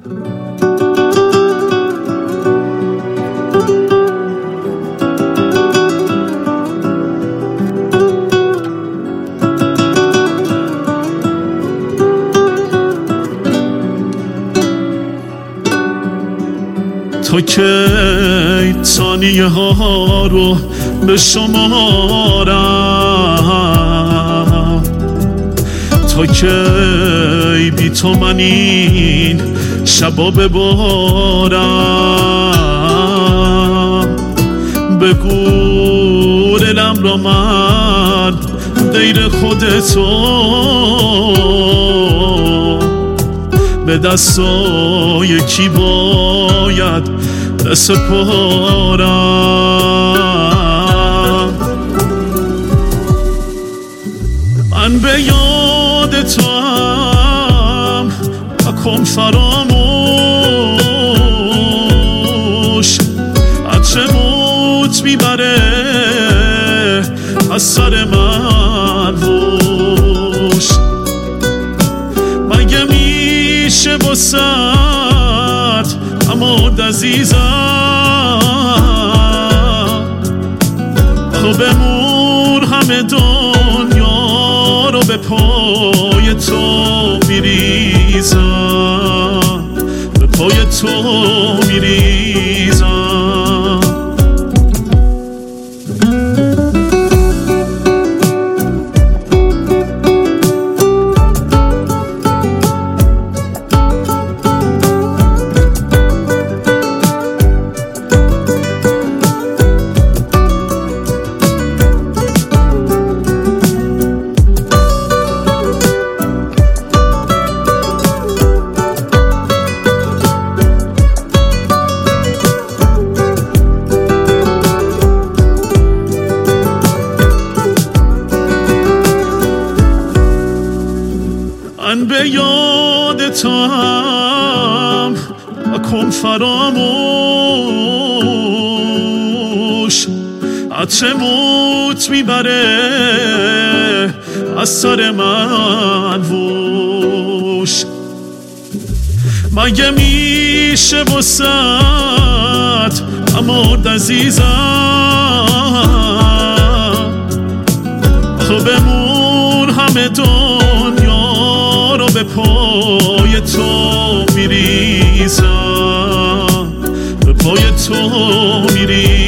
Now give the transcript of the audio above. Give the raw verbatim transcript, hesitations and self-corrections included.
تا کی ثانیه ها رو به شمارم، تا کی بی تو من این شبا ببارم. بگو دلم را من غیر خودتو به دستای کی باید بسپارم. من به یاد تو هم نکن فراموش، هرچه موت میبره از سر من بوش. مگه میشه واسه اما عزیزم تو بمون همه دنیا رو به پای تو میریزم، به پای تو میریزم. من به یاد تو هم نکن فراموش، هرچه موت میبره از سر من ووش. مگه میشه واسه اما عزیزم تو بمون همه دنیا رو به پای تو میریزم، به پای تو میریزم.